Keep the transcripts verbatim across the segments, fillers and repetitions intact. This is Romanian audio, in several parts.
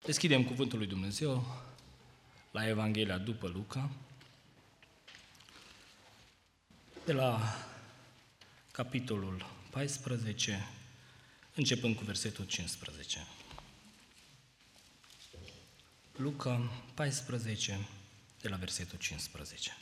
Deschidem Cuvântul lui Dumnezeu la Evanghelia după Luca, de la capitolul paisprezece, începând cu versetul cincisprezece. Luca paisprezece, de la versetul cincisprezece.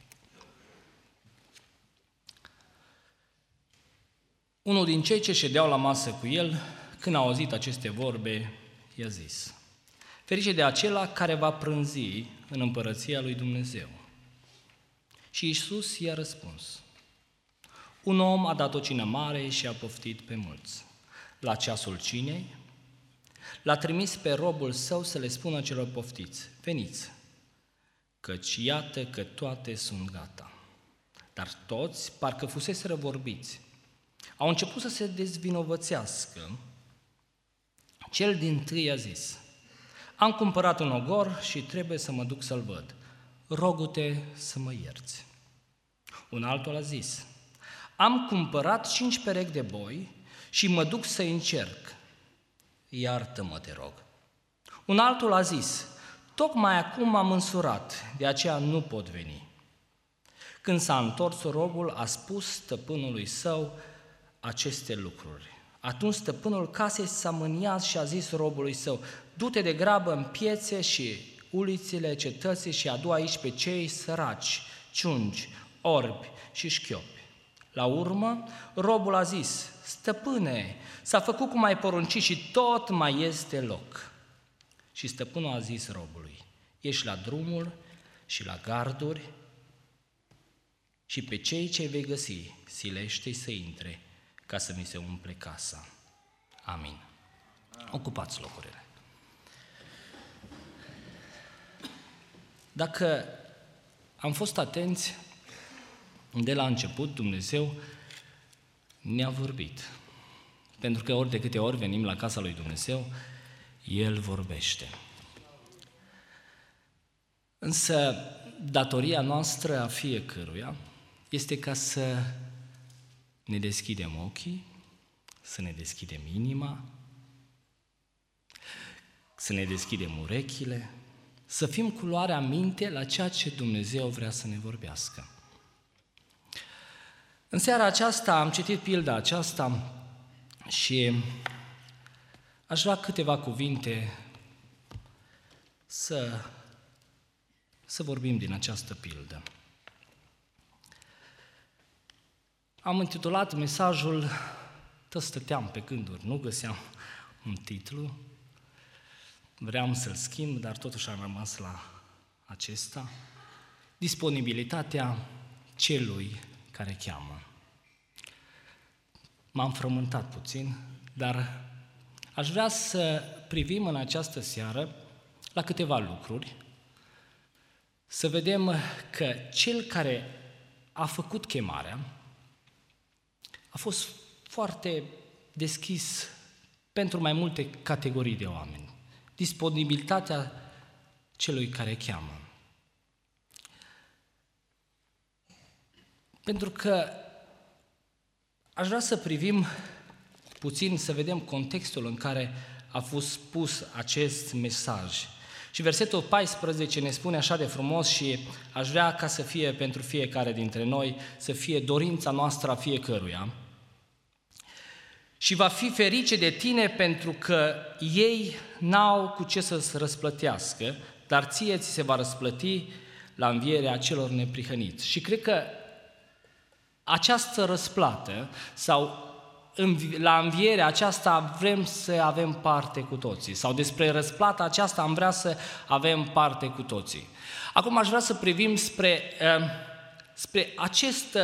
Unul din cei ce ședeau la masă cu el, când a auzit aceste vorbe, i-a zis: ferice de acela care va prânzi în împărăția lui Dumnezeu. Și Iisus i-a răspuns: un om a dat o cină mare și a poftit pe mulți. La ceasul cinei, l-a trimis pe robul său să le spună celor poftiți: veniți, căci iată că toate sunt gata. Dar toți, parcă fuseseră vorbiți, au început să se dezvinovățească. Cel dintâi a zis: am cumpărat un ogor și trebuie să mă duc să-l văd. Rogu-te să mă ierți. Un altul a zis: am cumpărat cinci perechi de boi și mă duc să-i încerc. Iartă-mă, te rog. Un altul a zis: tocmai acum am însurat, de aceea nu pot veni. Când s-a întors, robul a spus stăpânului său aceste lucruri. Atunci stăpânul casei s-a mâniat și a zis robului său: du-te de grabă în piețe și ulițile cetății și adu aici pe cei săraci, ciungi, orbi și șchiopi. La urmă, robul a zis: stăpâne, s-a făcut cum ai poruncit și tot mai este loc. Și stăpânul a zis robului: ieși la drumul și la garduri și pe cei ce vei găsi, silește-i să intre, ca să mi se umple casa. Amin. Ocupați locurile. Dacă am fost atenți, de la început Dumnezeu ne-a vorbit. Pentru că ori de câte ori venim la casa lui Dumnezeu, El vorbește. Însă datoria noastră a fiecăruia este ca să ne deschidem ochii, să ne deschidem inima, să ne deschidem urechile, să fim cu luarea minte la ceea ce Dumnezeu vrea să ne vorbească. În seara aceasta am citit pilda aceasta și aș vrea câteva cuvinte să, să vorbim din această pildă. Am intitulat mesajul Tot stăteam pe gânduri, nu găseam un titlu, vreau să-l schimb, dar totuși am rămas la acesta: disponibilitatea celui care cheamă. M-am frământat puțin, dar aș vrea să privim în această seară la câteva lucruri, să vedem că cel care a făcut chemarea a fost foarte deschis pentru mai multe categorii de oameni. Disponibilitatea celui care cheamă. Pentru că aș vrea să privim puțin, să vedem contextul în care a fost pus acest mesaj. Și versetul paisprezece ne spune așa de frumos și aș vrea ca să fie pentru fiecare dintre noi, să fie dorința noastră a fiecăruia. Și va fi ferice de tine pentru că ei n-au cu ce să-ți răsplătească, dar ție ți se va răsplăti la învierea celor neprihăniți. Și cred că această răsplată sau la învierea aceasta vrem să avem parte cu toții, sau despre răsplata aceasta am vrea să avem parte cu toții. Acum aș vrea să privim spre, spre acest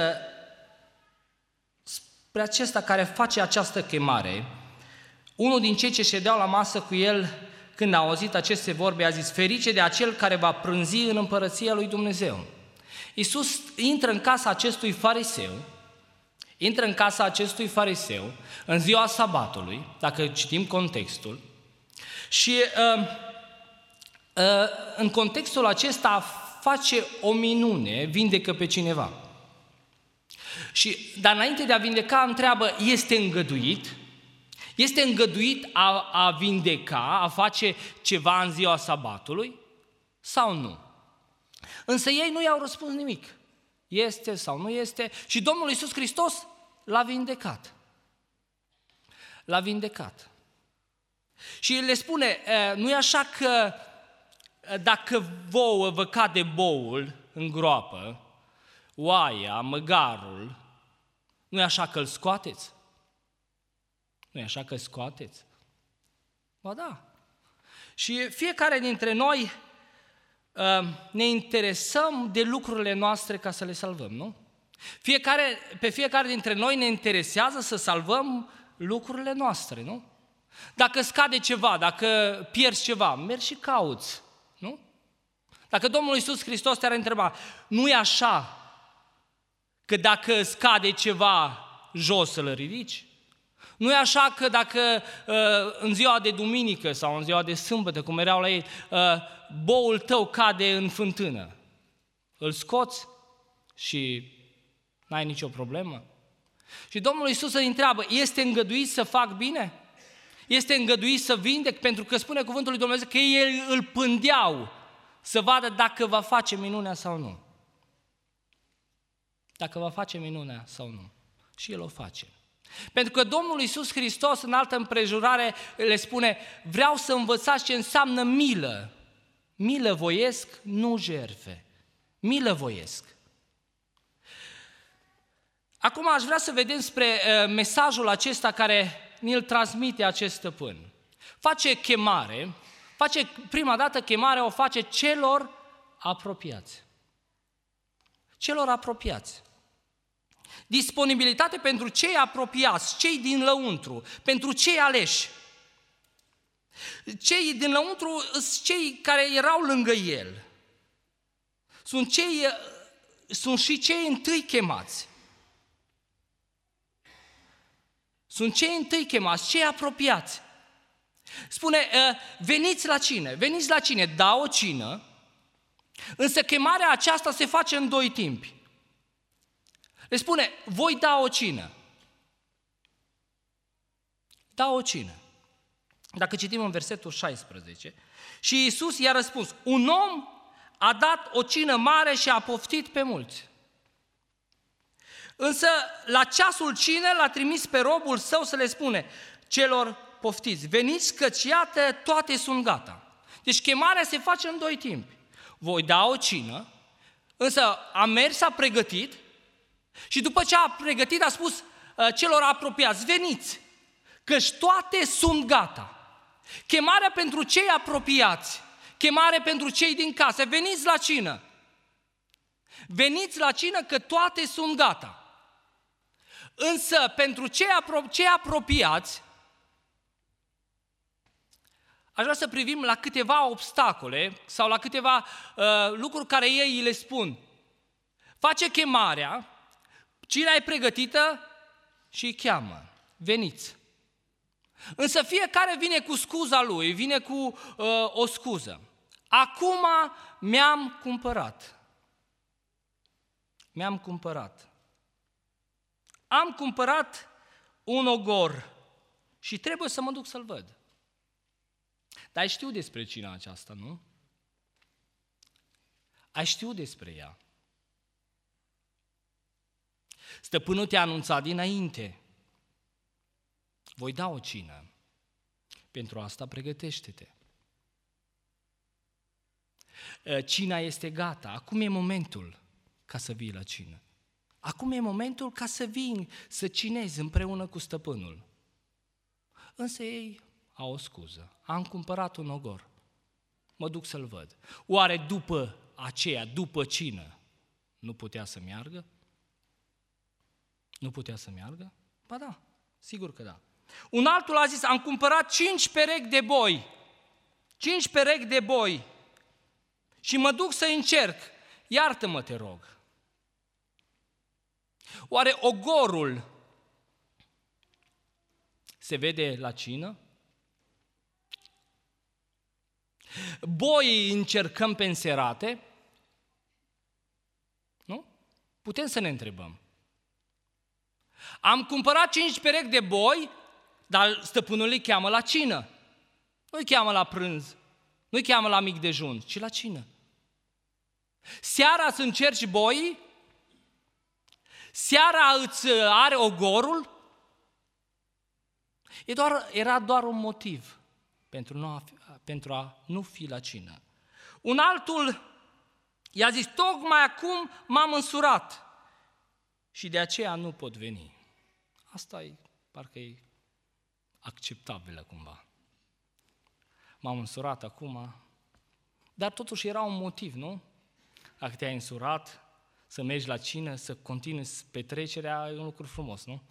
spre acesta care face această chemare. Unul din cei ce ședeau la masă cu el, când a auzit aceste vorbe, a zis: ferice de acel care va prânzi în împărăția lui Dumnezeu. Iisus intră în casa acestui fariseu, intră în casa acestui fariseu în ziua sabatului, dacă citim contextul, și uh, uh, în contextul acesta face o minune, vindecă pe cineva. Și, dar înainte de a vindeca, întreabă: este îngăduit? Este îngăduit a, a vindeca, a face ceva în ziua sabatului sau nu? Însă ei nu i-au răspuns nimic. Este sau nu este? Și Domnul Iisus Hristos l-a vindecat. L-a vindecat. Și le spune, nu e așa că dacă vouă vă cade boul în groapă, oaia, măgarul, nu e așa că îl scoateți? Nu e așa că îl scoateți? Ba da. Și fiecare dintre noi ne interesăm de lucrurile noastre ca să le salvăm, nu? Fiecare, pe fiecare dintre noi ne interesează să salvăm lucrurile noastre, nu? Dacă scade ceva, dacă pierzi ceva, mergi și cauți, nu? Dacă Domnul Iisus Hristos te-ar întreba, nu e așa că dacă scade ceva jos să-l ridici? Nu e așa că dacă în ziua de duminică sau în ziua de sâmbătă, cum erau la ei, boul tău cade în fântână, îl scoți și n-ai nicio problemă? Și Domnul Iisus îi întreabă, este îngăduit să fac bine? Este îngăduit să vindec? Pentru că spune cuvântul lui Dumnezeu că ei îl pândeau să vadă dacă va face minunea sau nu. Dacă va face minunea sau nu. Și el o face. Pentru că Domnul Iisus Hristos în altă împrejurare le spune, vreau să învățați ce înseamnă milă. Milă voiesc, nu jertfe. Milă voiesc. Acum aș vrea să vedem spre uh, mesajul acesta care ni-l transmite acest stăpân. Face chemare, face prima dată chemarea o face celor apropiați. Celor apropiați. Disponibilitate pentru cei apropiați, cei din lăuntru, pentru cei aleși. Cei din lăuntru sunt cei care erau lângă el. Sunt, cei, sunt și cei întâi chemați. Sunt cei întâi chemați, cei apropiați. Spune, veniți la cină, veniți la cină, da o cină, însă chemarea aceasta se face în doi timpi. Le spune, voi da o cină. Da o cină. Dacă citim în versetul șaisprezece, și Iisus i-a răspuns, un om a dat o cină mare și a poftit pe mulți. Însă la ceasul cină l-a trimis pe robul său să le spune celor poftiți, veniți căci iată toate sunt gata. Deci chemarea se face în doi timpi. Voi da o cină, însă a mers, a pregătit și după ce a pregătit a spus celor apropiați, veniți, căci toate sunt gata. Chemarea pentru cei apropiați, chemare pentru cei din casă, veniți la cină. Veniți la cină că toate sunt gata. Însă pentru cei, apro- cei apropiați, aș vrea să privim la câteva obstacole sau la câteva uh, lucruri care ei le spun. Face chemarea, cina e pregătită și îi cheamă. Veniți. Însă fiecare vine cu scuza lui, vine cu uh, o scuză. Acum mi-am cumpărat. Mi-am cumpărat. Am cumpărat un ogor și trebuie să mă duc să-l văd. Dar ai știut despre cina aceasta, nu? Ai știut despre ea. Stăpânul te-a anunțat dinainte. Voi da o cină. Pentru asta pregătește-te. Cina este gata. Acum e momentul ca să vii la cină. Acum e momentul ca să vii, să cinezi împreună cu stăpânul. Însă ei au o scuză. Am cumpărat un ogor. Mă duc să-l văd. Oare după aceea, după cină, nu putea să meargă? Nu putea să meargă? Ba da, sigur că da. Un altul a zis, am cumpărat cinci perechi de boi. Cinci perechi de boi. Și mă duc să încerc. Iartă-mă, te rog. Oare ogorul se vede la cină? Boii încercăm pe înserate? Nu? Putem să ne întrebăm. Am cumpărat cinci perechi de boi, Dar stăpânul îi cheamă la cină. Nu îi cheamă la prânz, nu îi cheamă la mic dejun, ci la cină. Seara îți încerci boii? Seara îți are ogorul? E doar, era doar un motiv pentru, nu a, pentru a nu fi la cină. Un altul i-a zis, tocmai acum m-am însurat și de aceea nu pot veni. Asta e, parcă e acceptabilă cumva. M-am însurat acum, dar totuși era un motiv, nu? Dacă te-ai însurat, să mergi la cină, să continui petrecerea, e un lucru frumos, nu?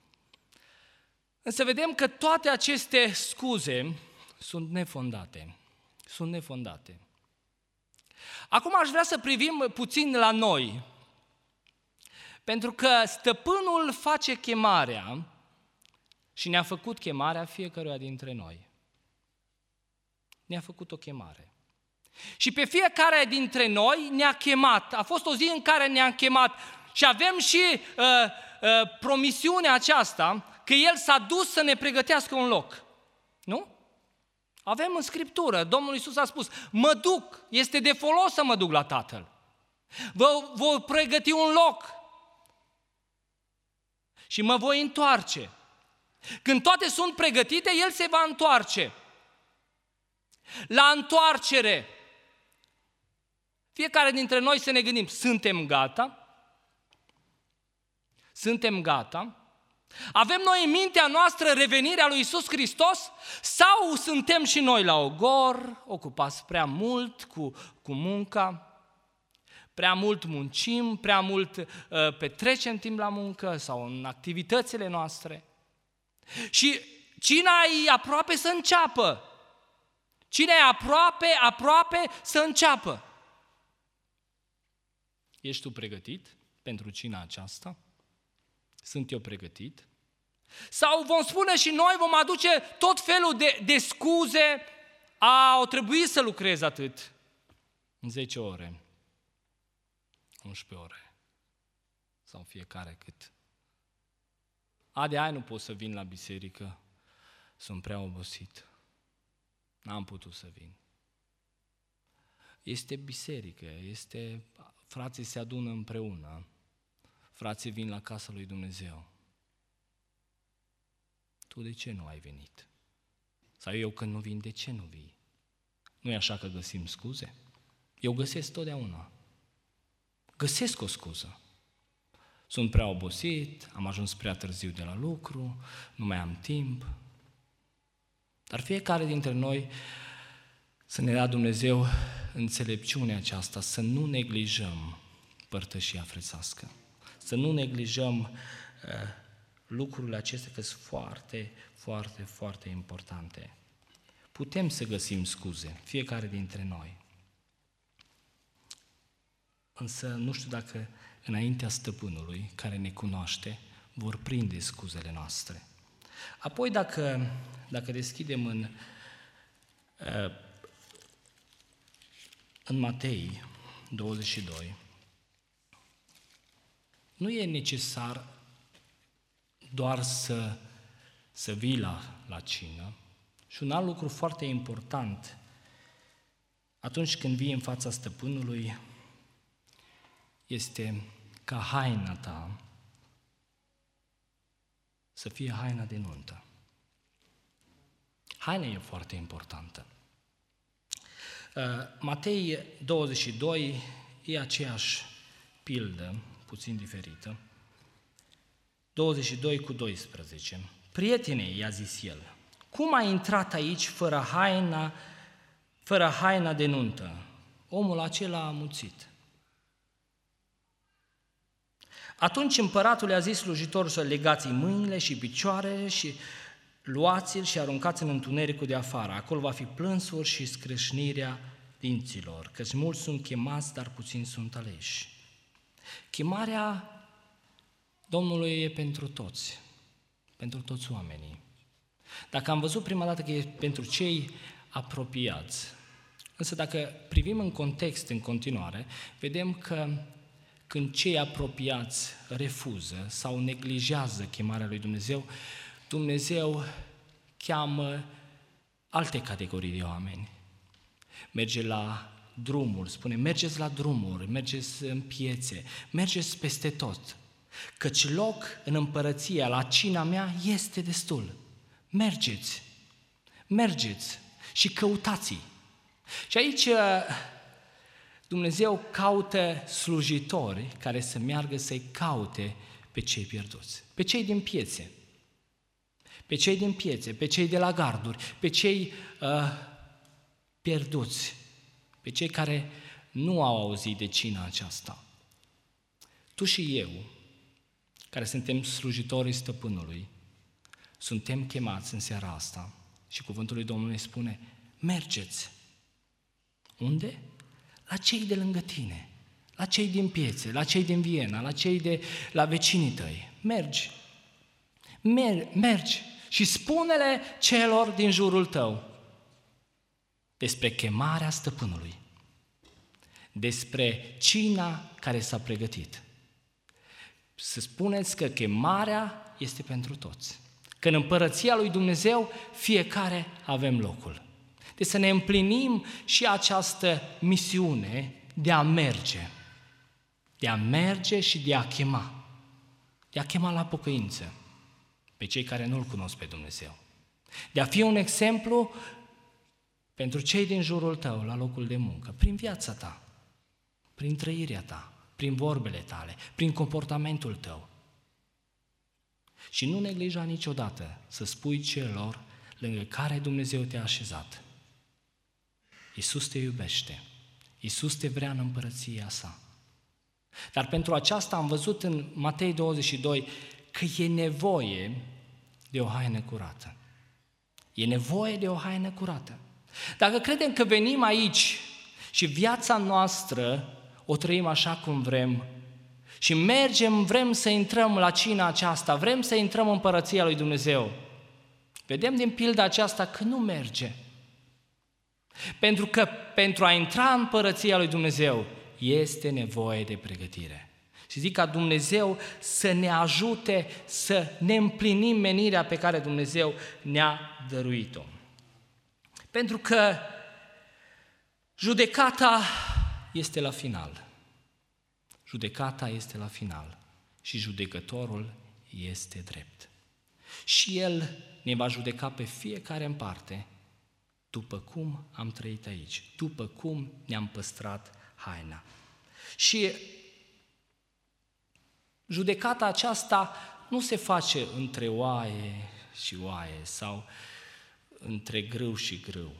Însă vedem că toate aceste scuze sunt nefondate. Sunt nefondate. Acum aș vrea să privim puțin la noi, pentru că stăpânul face chemarea și ne-a făcut chemarea fiecăruia dintre noi. Ne-a făcut o chemare. Și pe fiecare dintre noi ne-a chemat. A fost o zi în care ne-a chemat și avem și uh, uh, promisiunea aceasta că El s-a dus să ne pregătească un loc. Nu? Avem în Scriptură, Domnul Iisus a spus, mă duc, este de folos să mă duc la Tatăl. Vă voi pregăti un loc și mă voi întoarce. Când toate sunt pregătite, El se va întoarce. La întoarcere, fiecare dintre noi să ne gândim, suntem gata? Suntem gata? Avem noi în mintea noastră revenirea lui Iisus Hristos? Sau suntem și noi la ogor, ocupați prea mult cu, cu munca, prea mult muncim, prea mult uh, petrecem timp la muncă sau în activitățile noastre? Și cina e aproape să înceapă. Cine e aproape, aproape să înceapă. Ești tu pregătit pentru cina aceasta? Sunt eu pregătit? Sau vom spune și noi, vom aduce tot felul de, de scuze, a, o trebui să lucrez atât. În zece ore, unsprezece ore, sau fiecare cât. A, de aia nu pot să vin la biserică, sunt prea obosit. N-am putut să vin. Este biserică, este, frații se adună împreună, frații vin la casa lui Dumnezeu. Tu de ce nu ai venit? Sau eu când nu vin, de ce nu vii? Nu e așa că găsim scuze? Eu găsesc totdeauna. Găsesc o scuză. Sunt prea obosit, am ajuns prea târziu de la lucru, nu mai am timp. Dar fiecare dintre noi să ne dea Dumnezeu înțelepciunea aceasta, să nu neglijăm părtășia frățească, să nu neglijăm uh, lucrurile acestea, că sunt foarte, foarte, foarte importante. Putem să găsim scuze, fiecare dintre noi. Însă nu știu dacă înaintea stăpânului, care ne cunoaște, vor prinde scuzele noastre. Apoi dacă, dacă deschidem în, în Matei douăzeci și doi, nu e necesar doar să, să vii la, la cină. Și un alt lucru foarte important, atunci când vii în fața stăpânului, este ca haina ta să fie haina de nuntă. Haina e foarte importantă. Matei douăzeci și doi e aceeași pildă, puțin diferită. douăzeci și doi cu doisprezece. Prietene, i-a zis el, cum ai intrat aici fără haina, fără haina de nuntă? Omul acela a amuțit. Atunci împăratul i-a zis slujitorul să legați-i mâinile și picioarele și luați-l și aruncați în întunericul de afară. Acolo va fi plânsuri și scrâșnirea dinților, căci mulți sunt chemați, dar puțini sunt aleși. Chemarea Domnului e pentru toți, pentru toți oamenii. Dacă am văzut prima dată că e pentru cei apropiați, însă dacă privim în context în continuare, vedem că când cei apropiați refuză sau neglijează chemarea lui Dumnezeu, Dumnezeu cheamă alte categorii de oameni. Merge la drumuri, spune, mergeți la drumuri, mergeți în piețe, mergeți peste tot, căci loc în împărăția, la cina mea, este destul. Mergeți, mergeți și căutați. Și aici Dumnezeu caută slujitori care să meargă să-i caute pe cei pierduți, pe cei din piețe, pe cei din piețe, pe cei de la garduri, pe cei uh, pierduți, pe cei care nu au auzit de cina aceasta. Tu și eu, care suntem slujitorii Stăpânului, suntem chemați în seara asta și cuvântul lui Domnului spune, mergeți. Unde? La cei de lângă tine, la cei din piețe, la cei din Viena, la cei de la vecinii tăi. Mergi, Mer- mergi și spune-le celor din jurul tău despre chemarea Stăpânului, despre cina care s-a pregătit. Să spuneți că chemarea este pentru toți, că în împărăția lui Dumnezeu fiecare avem locul. Deci să ne împlinim și această misiune de a merge, de a merge și de a chema, de a chema la pocăință pe cei care nu-L cunosc pe Dumnezeu, de a fi un exemplu pentru cei din jurul tău la locul de muncă, prin viața ta, prin trăirea ta, prin vorbele tale, prin comportamentul tău. Și nu neglija niciodată să spui celor lângă care Dumnezeu te-a așezat. Iisus te iubește, Iisus te vrea în împărăția sa. Dar pentru aceasta am văzut în Matei douăzeci și doi că e nevoie de o haină curată. E nevoie de o haină curată. Dacă credem că venim aici și viața noastră o trăim așa cum vrem și mergem, vrem să intrăm la cina aceasta, vrem să intrăm în împărăția lui Dumnezeu, vedem din pilda aceasta că nu merge. Pentru că pentru a intra în împărăția lui Dumnezeu este nevoie de pregătire. Și zic ca Dumnezeu să ne ajute să ne împlinim menirea pe care Dumnezeu ne-a dăruit-o. Pentru că judecata este la final. Judecata este la final și judecătorul este drept. Și El ne va judeca pe fiecare în parte după cum am trăit aici, după cum ne-am păstrat haina. Și judecata aceasta nu se face între oaie și oaie sau între grâu și grâu.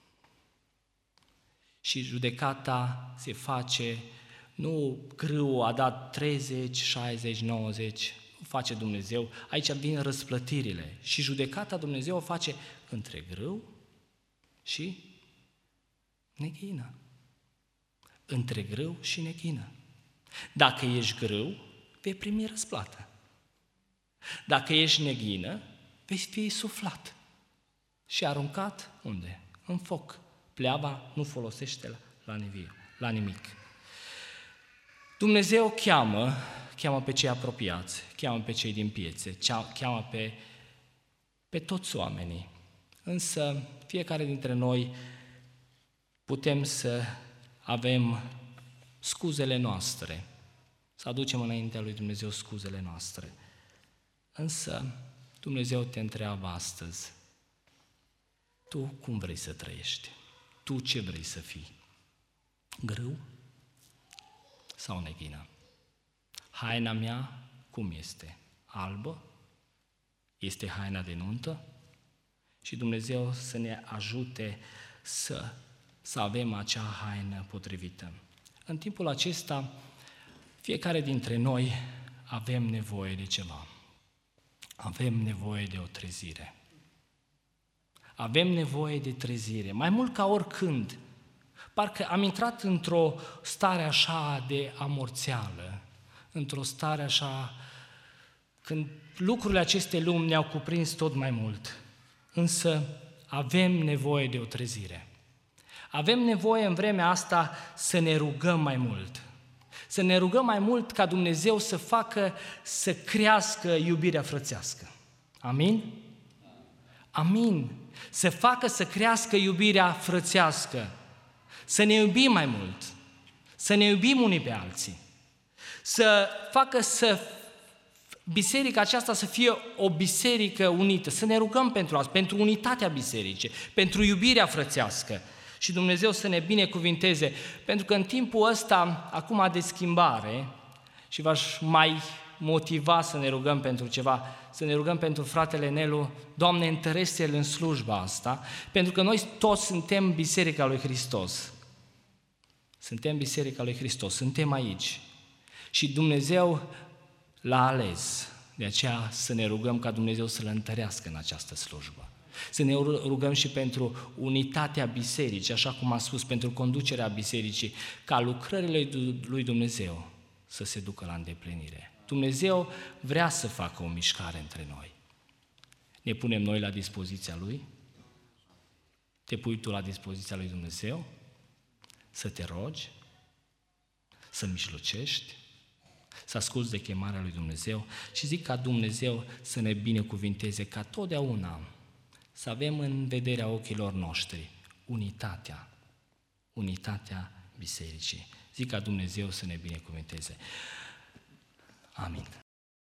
Și judecata se face, nu grâu a dat treizeci, șaizeci, nouăzeci, nu face Dumnezeu, aici vin răsplătirile. Și judecata Dumnezeu o face între grâu și neghină. Între grâu și neghină. Dacă ești grâu, vei primi răsplată. Dacă ești neghină, vei fi suflat și aruncat unde? În foc. Pleava nu folosește la, la, nimic, la nimic. Dumnezeu cheamă, cheamă pe cei apropiați, cheamă pe cei din piețe, cheamă pe, pe toți oamenii. Însă fiecare dintre noi putem să avem scuzele noastre, să aducem înaintea lui Dumnezeu scuzele noastre. Însă Dumnezeu te întreabă astăzi, tu cum vrei să trăiești? Tu ce vrei să fii? Grâu sau neghină? Haina mea cum este? Albă? Este haina de nuntă? Și Dumnezeu să ne ajute să, să avem acea haină potrivită. În timpul acesta, fiecare dintre noi avem nevoie de ceva. Avem nevoie de o trezire. Avem nevoie de trezire, mai mult ca oricând. Parcă am intrat într-o stare așa de amorțeală, într-o stare așa, când lucrurile acestei lumi ne-au cuprins tot mai mult. Însă avem nevoie de o trezire. Avem nevoie în vremea asta să ne rugăm mai mult. Să ne rugăm mai mult ca Dumnezeu să facă, să crească iubirea frățească. Amin? Amin. Să facă să crească iubirea frățească, să ne iubim mai mult, să ne iubim unii pe alții, să facă să biserica aceasta să fie o biserică unită, să ne rugăm pentru asta, pentru unitatea bisericii, pentru iubirea frățească și Dumnezeu să ne binecuvinteze, pentru că în timpul ăsta, acum de schimbare, și v-aș mai motiva să ne rugăm pentru ceva, să ne rugăm pentru fratele Nelu, Doamne, întărește-l în slujba asta, pentru că noi toți suntem Biserica lui Hristos. Suntem Biserica lui Hristos, suntem aici. Și Dumnezeu l-a ales, de aceea să ne rugăm ca Dumnezeu să-l întărească în această slujbă. Să ne rugăm și pentru unitatea bisericii, așa cum am spus, pentru conducerea bisericii, ca lucrările lui Dumnezeu să se ducă la îndeplinire. Dumnezeu vrea să facă o mișcare între noi. Ne punem noi la dispoziția Lui? Te pui tu la dispoziția lui Dumnezeu? Să te rogi? Să mijlocești? Să asculți de chemarea lui Dumnezeu? Și zic ca Dumnezeu să ne binecuvinteze ca totdeauna să avem în vederea ochilor noștri unitatea, unitatea bisericii. Zic ca Dumnezeu să ne binecuvinteze. Amin.